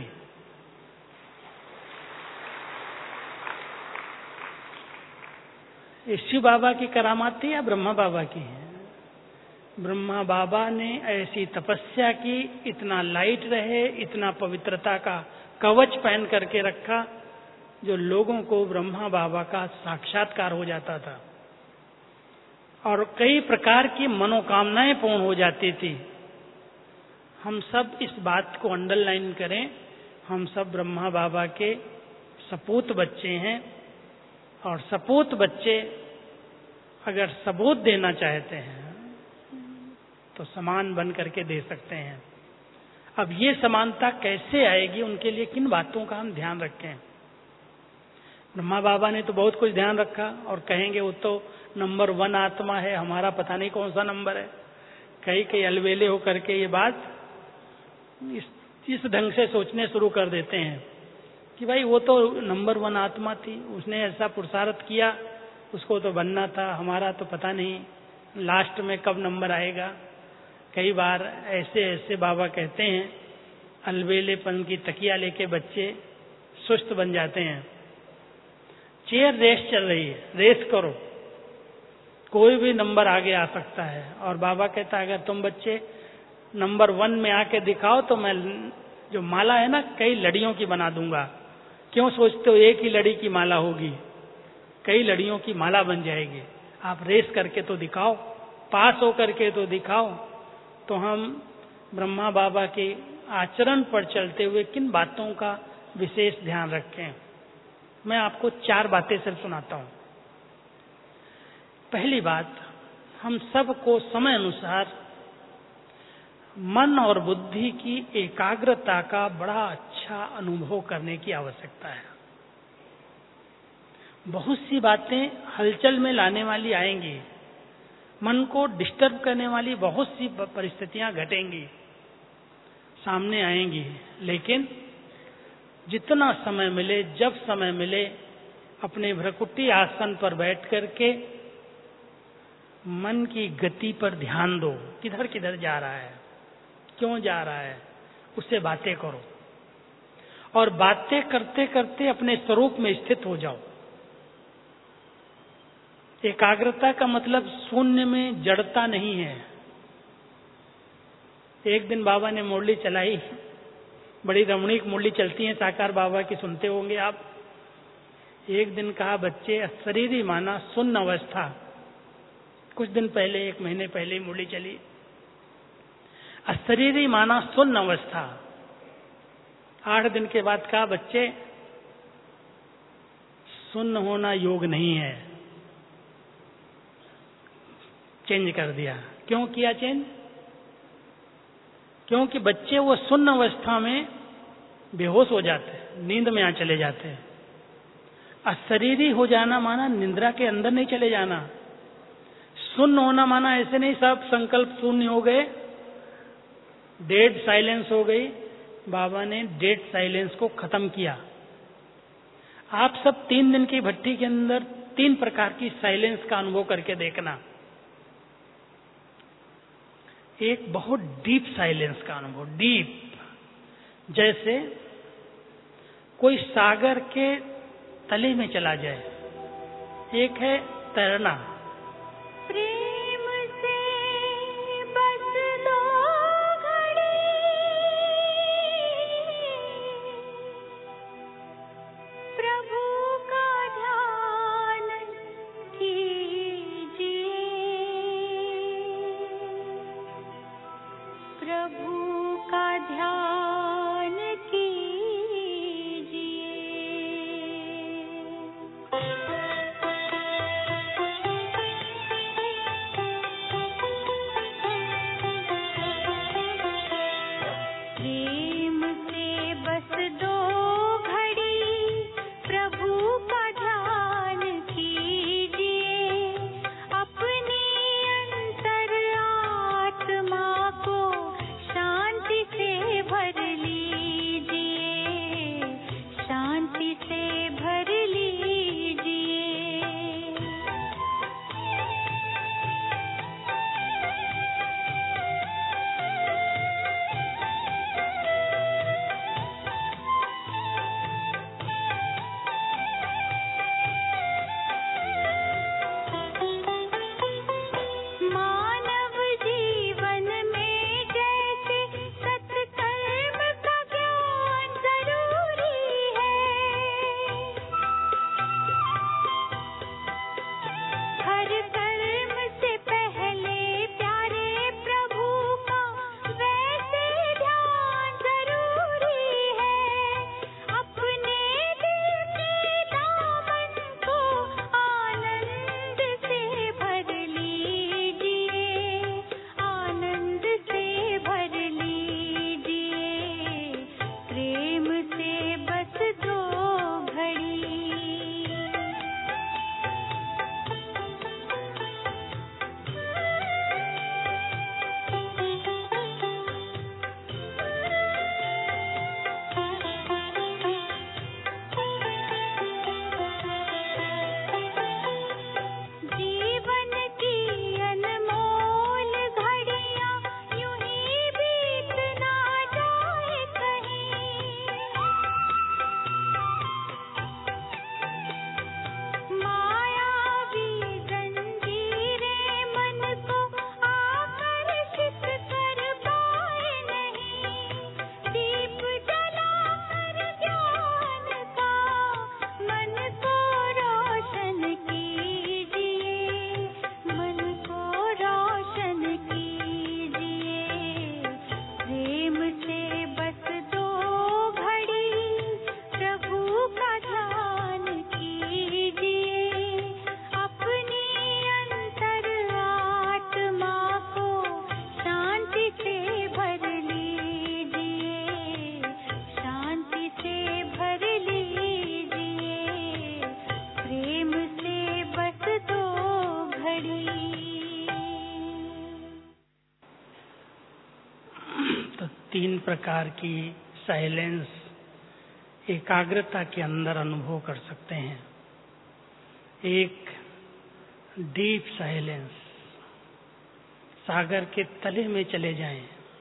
शिव बाबा की करामात थी या ब्रह्मा बाबा की है? ब्रह्मा बाबा ने ऐसी तपस्या की, इतना लाइट रहे, इतना पवित्रता का कवच पहन करके रखा, जो लोगों को ब्रह्मा बाबा का साक्षात्कार हो जाता था और कई प्रकार की मनोकामनाएं पूर्ण हो जाती थी। हम सब इस बात को अंडरलाइन करें, हम सब ब्रह्मा बाबा के सपूत बच्चे हैं और सपूत बच्चे अगर सबूत देना चाहते हैं तो समान बन करके दे सकते हैं। अब ये समानता कैसे आएगी, उनके लिए किन बातों का हम ध्यान रखें? ब्रह्मा बाबा ने तो बहुत कुछ ध्यान रखा और कहेंगे वो तो नंबर वन आत्मा है, हमारा पता नहीं कौन सा नंबर है। कई कई अलवेले होकर के ये बात इस, इस ढंग से सोचने शुरू कर देते हैं कि भाई वो तो नंबर वन आत्मा थी, उसने ऐसा पुरुषार्थ किया, उसको तो बनना था, हमारा तो पता नहीं लास्ट में कब नंबर आएगा। कई बार ऐसे ऐसे बाबा कहते हैं, अलवेलेपन की तकिया लेके बच्चे सुस्त बन जाते हैं। चेयर रेस चल रही है, रेस करो, कोई भी नंबर आगे आ सकता है। और बाबा कहता है अगर तुम बच्चे नंबर वन में आके दिखाओ तो मैं जो माला है ना कई लड़ियों की बना दूंगा। क्यों सोचते हो एक ही लड़ी की माला होगी? कई लड़ियों की माला बन जाएगी। आप रेस करके तो दिखाओ, पास हो करके तो दिखाओ। तो हम ब्रह्मा बाबा के आचरण पर चलते हुए किन बातों का विशेष ध्यान रखें? मैं आपको चार बातें सिर्फ सुनाता हूं। पहली बात, हम सबको समय अनुसार मन और बुद्धि की एकाग्रता का बड़ा अच्छा अनुभव करने की आवश्यकता है। बहुत सी बातें हलचल में लाने वाली आएंगी, मन को डिस्टर्ब करने वाली बहुत सी परिस्थितियां घटेंगी, सामने आएंगी। लेकिन जितना समय मिले, जब समय मिले, अपने भ्रकुटी आसन पर बैठ करके मन की गति पर ध्यान दो। किधर किधर जा रहा है, क्यों जा रहा है, उससे बातें करो और बातें करते करते अपने स्वरूप में स्थित हो जाओ। एकाग्रता का मतलब शून्य में जड़ता नहीं है। एक दिन बाबा ने मुरली चलाई, बड़ी रमणीक मुरली चलती है साकार बाबा की, सुनते होंगे आप। एक दिन कहा, बच्चे शरीरी माना शून्य अवस्था। कुछ दिन पहले, एक महीने पहले मुरली चली। अशरीरी माना शून्य अवस्था। आठ दिन के बाद कहा, बच्चे शून्य होना योग नहीं है। चेंज कर दिया। क्यों किया चेंज? क्योंकि बच्चे वो शून्य अवस्था में बेहोश हो जाते हैं, नींद में आ चले जाते हैं। अशरीरी हो जाना माना निद्रा के अंदर नहीं चले जाना। शून्य होना माना ऐसे नहीं सब संकल्प शून्य हो गए, डेड साइलेंस हो गई। बाबा ने डेड साइलेंस को खत्म किया। आप सब तीन दिन की भट्टी के अंदर तीन प्रकार की साइलेंस का अनुभव करके देखना। एक बहुत डीप साइलेंस का अनुभव, डीप, जैसे कोई सागर के तले में चला जाए। एक है तैरना, प्रेम से बस दो घड़ी प्रभु का ध्यान कीजिए, प्रभु का ध्यान कीजिए। प्रेम से बस दो घड़ी प्रभु का ध्यान कीजिए, अपनी अंतर आत्मा को शांति से भर तीन प्रकार की साइलेंस, एकाग्रता के अंदर अनुभव कर सकते हैं। एक डीप साइलेंस, सागर के तले में चले जाएं।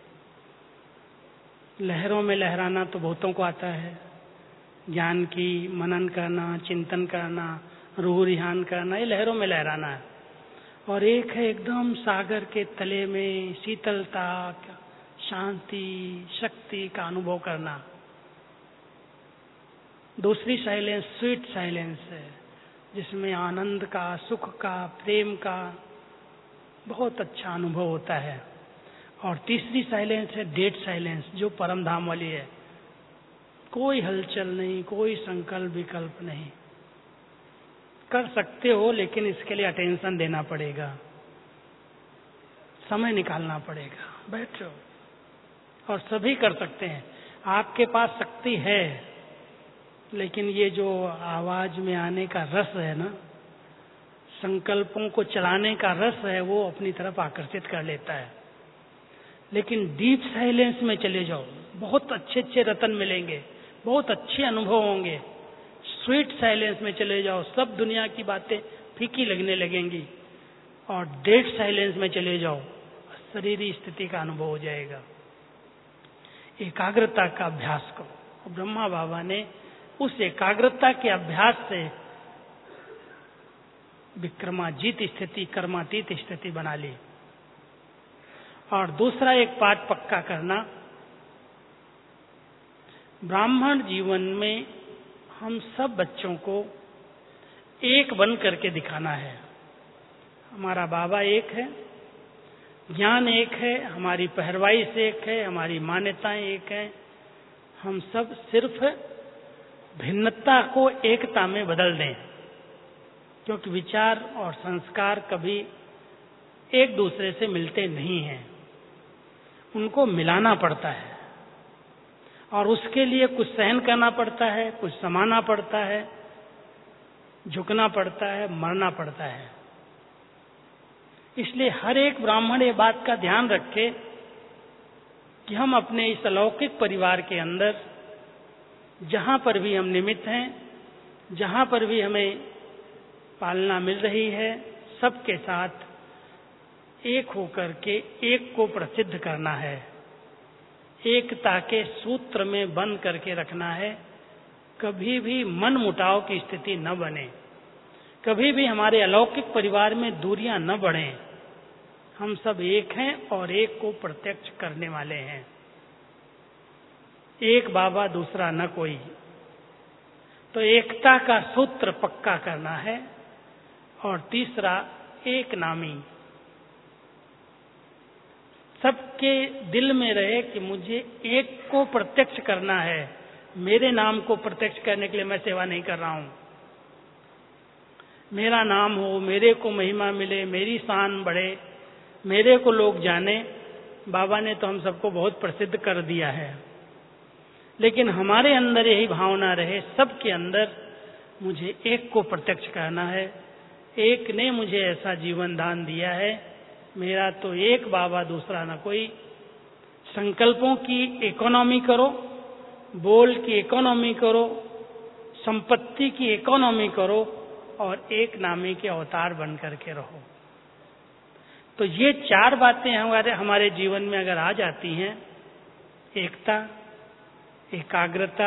लहरों में लहराना तो बहुतों को आता है, ज्ञान की मनन करना, चिंतन करना, रूह रिहान करना, ये लहरों में लहराना है। और एक है एकदम सागर के तले में शीतलता, शांति, शक्ति का अनुभव करना। दूसरी साइलेंस स्वीट साइलेंस है, जिसमें आनंद का, सुख का, प्रेम का बहुत अच्छा अनुभव होता है। और तीसरी साइलेंस है डेड साइलेंस, जो परम धाम वाली है। कोई हलचल नहीं, कोई संकल्प विकल्प नहीं। कर सकते हो, लेकिन इसके लिए अटेंशन देना पड़ेगा, समय निकालना पड़ेगा। बैठो, और सभी कर सकते हैं। आपके पास शक्ति है, लेकिन ये जो आवाज में आने का रस है ना, संकल्पों को चलाने का रस है, वो अपनी तरफ आकर्षित कर लेता है। लेकिन डीप साइलेंस में चले जाओ, बहुत अच्छे अच्छे रतन मिलेंगे, बहुत अच्छे अनुभव होंगे। स्वीट साइलेंस में चले जाओ, सब दुनिया की बातें फीकी लगने लगेंगी। और डेड साइलेंस में चले जाओ, शरीरी स्थिति का अनुभव हो जाएगा। एकाग्रता का अभ्यास करो। ब्रह्मा बाबा ने उस एकाग्रता के अभ्यास से विक्रमाजीत स्थिति, कर्मातीत स्थिति बना ली। और दूसरा एक पाठ पक्का करना, ब्राह्मण जीवन में हम सब बच्चों को एक बन करके दिखाना है। हमारा बाबा एक है, ज्ञान एक है, हमारी पहरवाई से एक है, हमारी मान्यताएं एक है। हम सब सिर्फ भिन्नता को एकता में बदल दें, क्योंकि विचार और संस्कार कभी एक दूसरे से मिलते नहीं हैं, उनको मिलाना पड़ता है। और उसके लिए कुछ सहन करना पड़ता है, कुछ समाना पड़ता है, झुकना पड़ता है, मरना पड़ता है। इसलिए हर एक ब्राह्मण ये बात का ध्यान रखे कि हम अपने इस अलौकिक परिवार के अंदर जहां पर भी हम निमित्त हैं, जहां पर भी हमें पालना मिल रही है, सबके साथ एक होकर के एक को प्रसिद्ध करना है, एकता के सूत्र में बंद करके रखना है। कभी भी मन मुटाव की स्थिति न बने, कभी भी हमारे अलौकिक परिवार में दूरियां न बढ़ें। हम सब एक हैं और एक को प्रत्यक्ष करने वाले हैं। एक बाबा दूसरा न कोई, तो एकता का सूत्र पक्का करना है। और तीसरा एक नामी, सबके दिल में रहे कि मुझे एक को प्रत्यक्ष करना है। मेरे नाम को प्रत्यक्ष करने के लिए मैं सेवा नहीं कर रहा हूं। मेरा नाम हो, मेरे को महिमा मिले, मेरी शान बढ़े, मेरे को लोग जाने। बाबा ने तो हम सबको बहुत प्रसिद्ध कर दिया है, लेकिन हमारे अंदर यही भावना रहे, सबके अंदर मुझे एक को प्रत्यक्ष करना है। एक ने मुझे ऐसा जीवन दान दिया है, मेरा तो एक बाबा दूसरा न कोई। संकल्पों की इकोनॉमी करो, बोल की इकोनॉमी करो, संपत्ति की इकोनॉमी करो, और एक नामी के अवतार बन करके रहो। तो ये चार बातें हमारे हमारे जीवन में अगर आ जाती हैं, एकता, एकाग्रता,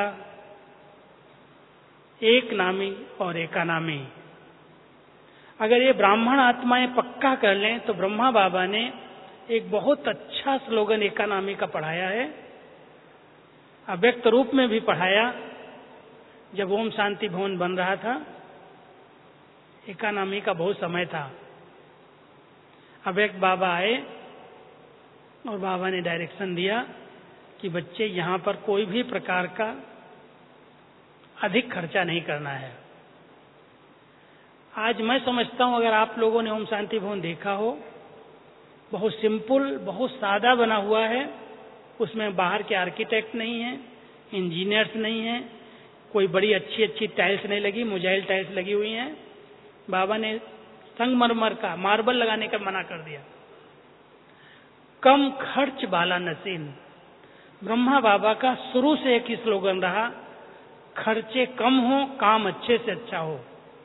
एक नामी और एकानामी, अगर ये ब्राह्मण आत्माएं पक्का कर लें, तो ब्रह्मा बाबा ने एक बहुत अच्छा स्लोगन एकानामी का पढ़ाया है, अव्यक्त रूप में भी पढ़ाया। जब ओम शांति भवन बन रहा था, एकानामी का बहुत समय था। अव्यक्त बाबा आए और बाबा ने डायरेक्शन दिया कि बच्चे यहाँ पर कोई भी प्रकार का अधिक खर्चा नहीं करना है। आज मैं समझता हूं, अगर आप लोगों ने ओम शांति भवन देखा हो, बहुत सिंपल, बहुत सादा बना हुआ है। उसमें बाहर के आर्किटेक्ट नहीं है, इंजीनियर्स नहीं है, कोई बड़ी अच्छी अच्छी टाइल्स नहीं लगी, मोजाइल टाइल्स लगी हुई हैं। बाबा ने संगमरमर का मार्बल लगाने का मना कर दिया। कम खर्च वाला नसीन, ब्रह्मा बाबा का शुरू से एक ही स्लोगन रहा, खर्चे कम हो, काम अच्छे से अच्छा हो।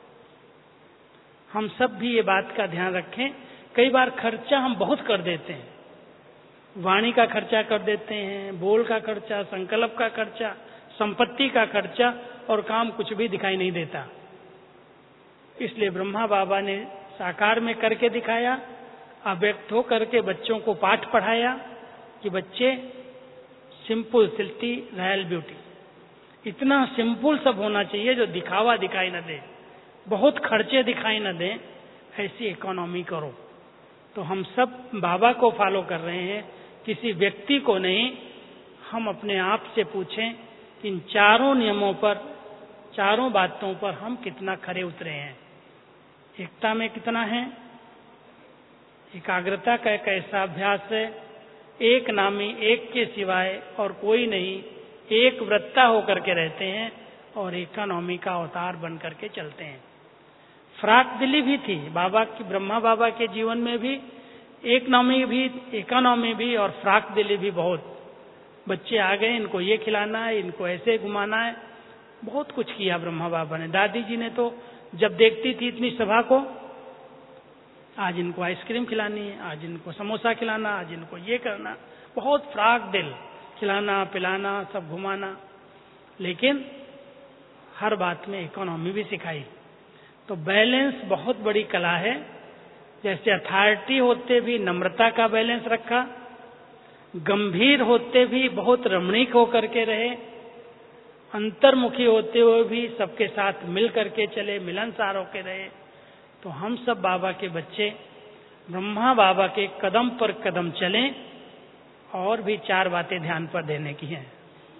हम सब भी ये बात का ध्यान रखें। कई बार खर्चा हम बहुत कर देते हैं, वाणी का खर्चा कर देते हैं, बोल का खर्चा, संकल्प का खर्चा, संपत्ति का खर्चा, और काम कुछ भी दिखाई नहीं देता। इसलिए ब्रह्मा बाबा ने साकार में करके दिखाया, अव्यक्त हो करके बच्चों को पाठ पढ़ाया कि बच्चे सिंपल सिल्टी रॉयल ब्यूटी, इतना सिंपल सब होना चाहिए जो दिखावा दिखाई न दे, बहुत खर्चे दिखाई न दे, ऐसी इकोनॉमी करो। तो हम सब बाबा को फॉलो कर रहे हैं, किसी व्यक्ति को नहीं। हम अपने आप से पूछें कि इन चारों नियमों पर, चारों बातों पर हम कितना खरे उतरे हैं। एकता में कितना है, एकाग्रता का एक ऐसा अभ्यास है, एक नामी एक के सिवाय और कोई नहीं, एक वृत्ता होकर के रहते हैं और इकोनॉमी का अवतार बन करके चलते हैं। फ्राक दिली भी थी बाबा की, ब्रह्मा बाबा के जीवन में भी एक नामी भी, इकोनॉमी भी और फ्राक दिली भी बहुत। बच्चे आ गए, इनको ये खिलाना है, इनको ऐसे घुमाना है, बहुत कुछ किया ब्रह्मा बाबा ने। दादी जी ने तो जब देखती थी इतनी सभा को, आज इनको आइसक्रीम खिलानी है, आज इनको समोसा खिलाना, आज इनको ये करना, बहुत फ्राक दिल, खिलाना पिलाना सब घुमाना, लेकिन हर बात में इकोनॉमी भी सिखाई। तो बैलेंस बहुत बड़ी कला है। जैसे अथॉरिटी होते भी नम्रता का बैलेंस रखा, गंभीर होते भी बहुत रमणीक होकर के रहे, अंतर्मुखी होते हुए भी सबके साथ मिल करके चले, मिलनसार होकर रहे। तो हम सब बाबा के बच्चे ब्रह्मा बाबा के कदम पर कदम चलें। और भी चार बातें ध्यान पर देने की हैं।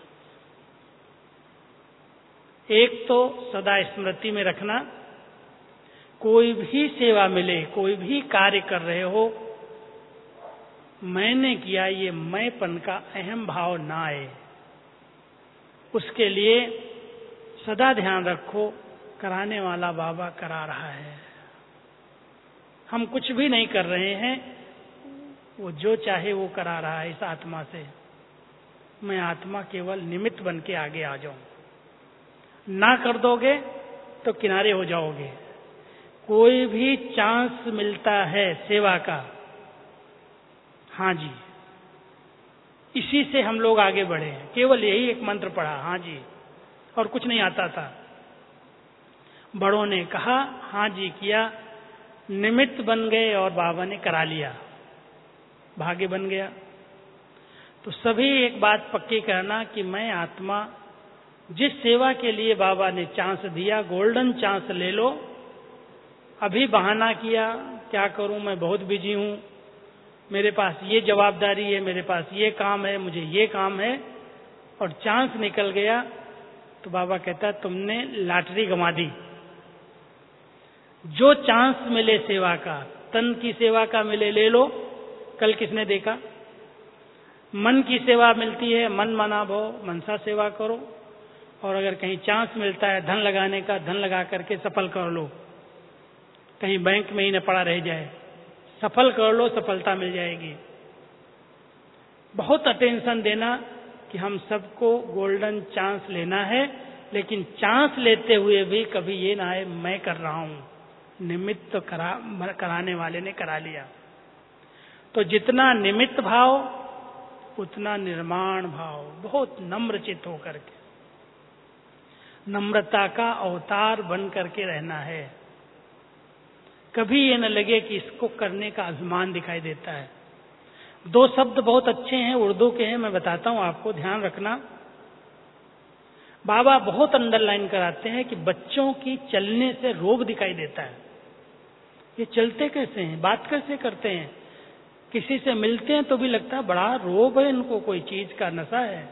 एक तो सदा स्मृति में रखना, कोई भी सेवा मिले, कोई भी कार्य कर रहे हो, मैंने किया, ये मैंपन का अहम भाव ना आए, उसके लिए सदा ध्यान रखो, कराने वाला बाबा करा रहा है, हम कुछ भी नहीं कर रहे हैं, वो जो चाहे वो करा रहा है इस आत्मा से। मैं आत्मा केवल निमित्त बन के आगे आ जाऊं। ना कर दोगे तो किनारे हो जाओगे। कोई भी चांस मिलता है सेवा का, हाँ जी, इसी से हम लोग आगे बढ़े हैं। केवल यही एक मंत्र पढ़ा, हाँ जी, और कुछ नहीं आता था। बड़ों ने कहा, हाँ जी किया, निमित्त बन गए और बाबा ने करा लिया, भाग्य बन गया। तो सभी एक बात पक्की करना कि मैं आत्मा, जिस सेवा के लिए बाबा ने चांस दिया, गोल्डन चांस ले लो। अभी बहाना किया, क्या करूं, मैं बहुत बिजी हूं, मेरे पास ये जवाबदारी है, मेरे पास ये काम है, मुझे ये काम है, और चांस निकल गया, तो बाबा कहता तुमने लॉटरी गंवा दी। जो चांस मिले सेवा का, तन की सेवा का मिले ले लो। कल किसने देखा, मन की सेवा मिलती है, मन मना भो, मनसा सेवा करो। और अगर कहीं चांस मिलता है धन लगाने का, धन लगा करके सफल कर लो, कहीं बैंक में ही न पड़ा रह जाए, सफल कर लो, सफलता मिल जाएगी। बहुत अटेंशन देना कि हम सबको गोल्डन चांस लेना है, लेकिन चांस लेते हुए भी कभी ये ना आए मैं कर रहा हूं, निमित्त तो करा, कराने वाले ने करा लिया। तो जितना निमित्त भाव उतना निर्माण भाव, बहुत नम्र चित्त होकर के, नम्रता का अवतार बन करके रहना है। कभी ये न लगे कि इसको करने का अभिमान दिखाई देता है। दो शब्द बहुत अच्छे हैं, उर्दू के हैं, मैं बताता हूं आपको, ध्यान रखना। बाबा बहुत अंडरलाइन कराते हैं कि बच्चों की चलने से रोग दिखाई देता है। ये चलते कैसे हैं, बात कैसे करते हैं, किसी से मिलते हैं तो भी लगता है बड़ा रोग है इनको, कोई चीज का नशा है।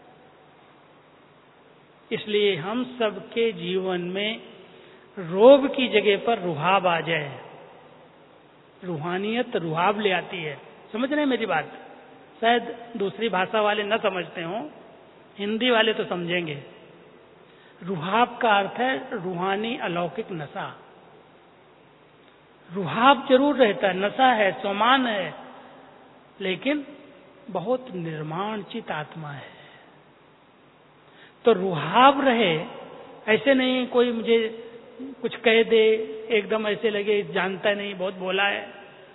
इसलिए हम सबके जीवन में रोग की जगह पर रुहाब आ जाए। रूहानियत रुहाब ले आती है। समझ रहे हैं मेरी बात? शायद दूसरी भाषा वाले न समझते हो, हिंदी वाले तो समझेंगे। रुहाब का अर्थ है रूहानी अलौकिक नशा। रुहाब जरूर रहता है, नशा है, सोमान है, लेकिन बहुत निर्माणचित आत्मा है। तो रुहाब रहे, ऐसे नहीं कोई मुझे कुछ कह दे एकदम ऐसे लगे जानता नहीं, बहुत बोला है।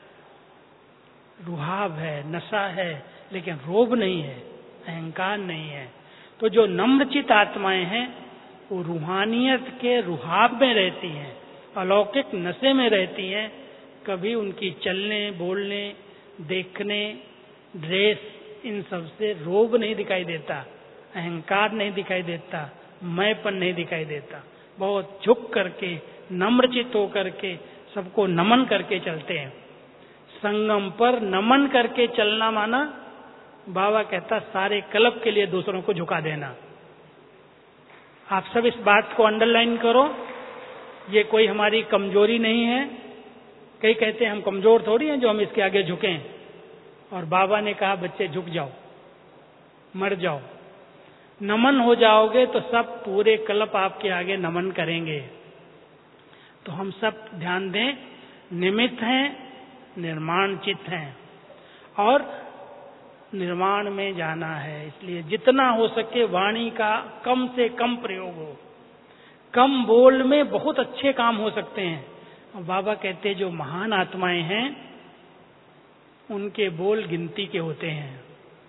रुहाब है, नशा है, लेकिन रोब नहीं है, अहंकार नहीं है। तो जो नम्रचित आत्माएं हैं वो रूहानियत के रुहाब में रहती हैं, अलौकिक नशे में रहती हैं। कभी उनकी चलने, बोलने, देखने, ड्रेस, इन सब से रोब नहीं दिखाई देता, अहंकार नहीं दिखाई देता, मैंपन नहीं दिखाई देता। बहुत झुक करके, नम्रचित होकर के, सबको नमन करके चलते हैं। संगम पर नमन करके चलना माना, बाबा कहता सारे क्लब के लिए दूसरों को झुका देना। आप सब इस बात को अंडरलाइन करो, ये कोई हमारी कमजोरी नहीं है। कई कहते हैं हम कमजोर थोड़ी हैं जो हम इसके आगे झुकें, और बाबा ने कहा बच्चे झुक जाओ, मर जाओ, नमन हो जाओगे तो सब पूरे क्लब आपके आगे नमन करेंगे। तो हम सब ध्यान दें, निमित्त हैं, निर्माणचित हैं और निर्माण में जाना है। इसलिए जितना हो सके वाणी का कम से कम प्रयोग हो। कम बोल में बहुत अच्छे काम हो सकते हैं। और बाबा कहते जो महान आत्माएं हैं उनके बोल गिनती के होते हैं।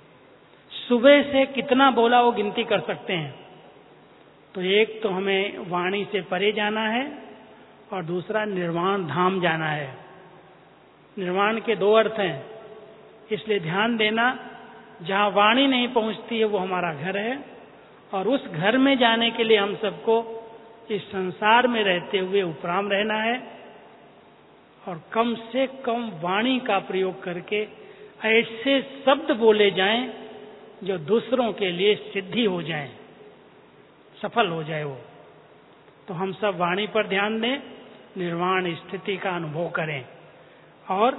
सुबह से कितना बोला वो गिनती कर सकते हैं। तो एक तो हमें वाणी से परे जाना है और दूसरा निर्वाण धाम जाना है। निर्वाण के दो अर्थ हैं, इसलिए ध्यान देना, जहां वाणी नहीं पहुंचती है वो हमारा घर है, और उस घर में जाने के लिए हम सबको इस संसार में रहते हुए उपराम रहना है और कम से कम वाणी का प्रयोग करके ऐसे शब्द बोले जाएं जो दूसरों के लिए सिद्धि हो जाएं, सफल हो जाए वो। तो हम सब वाणी पर ध्यान दें, निर्वाण स्थिति का अनुभव करें। और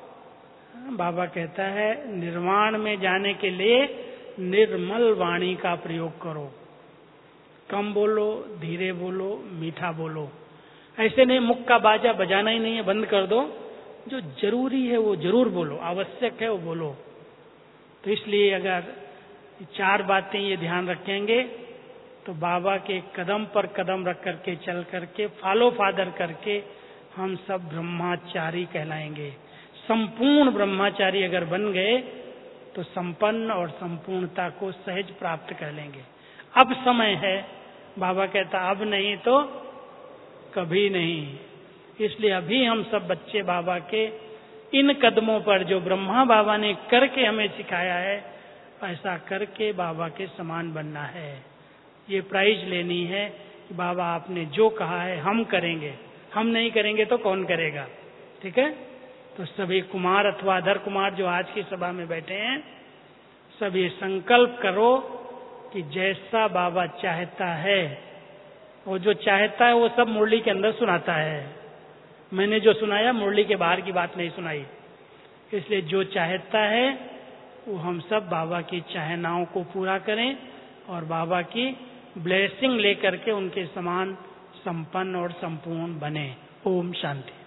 बाबा कहता है निर्वाण में जाने के लिए निर्मल वाणी का प्रयोग करो। कम बोलो, धीरे बोलो, मीठा बोलो। ऐसे नहीं मुख का बाजा बजाना ही नहीं है, बंद कर दो। जो जरूरी है वो जरूर बोलो, आवश्यक है वो बोलो। तो इसलिए अगर चार बातें ये ध्यान रखेंगे तो बाबा के कदम पर कदम रख करके चल करके फॉलो फादर करके हम सब ब्रह्मचारी कहलाएंगे। संपूर्ण ब्रह्मचारी अगर बन गए तो संपन्न और संपूर्णता को सहज प्राप्त कर लेंगे। अब समय है, बाबा कहता अब नहीं तो कभी नहीं। इसलिए अभी हम सब बच्चे बाबा के इन कदमों पर जो ब्रह्मा बाबा ने करके हमें सिखाया है, ऐसा करके बाबा के समान बनना है। ये प्राइज लेनी है कि बाबा आपने जो कहा है हम करेंगे, हम नहीं करेंगे तो कौन करेगा। ठीक है। तो सभी कुमार अथवा अधर कुमार जो आज की सभा में बैठे हैं, सब ये संकल्प करो कि जैसा बाबा चाहता है, वो जो चाहता है वो सब मुरली के अंदर सुनाता है। मैंने जो सुनाया मुरली के बाहर की बात नहीं सुनाई। इसलिए जो चाहता है वो हम सब बाबा की चाहनाओं को पूरा करें और बाबा की ब्लेसिंग लेकर के उनके समान संपन्न और संपूर्ण बने। ओम शांति।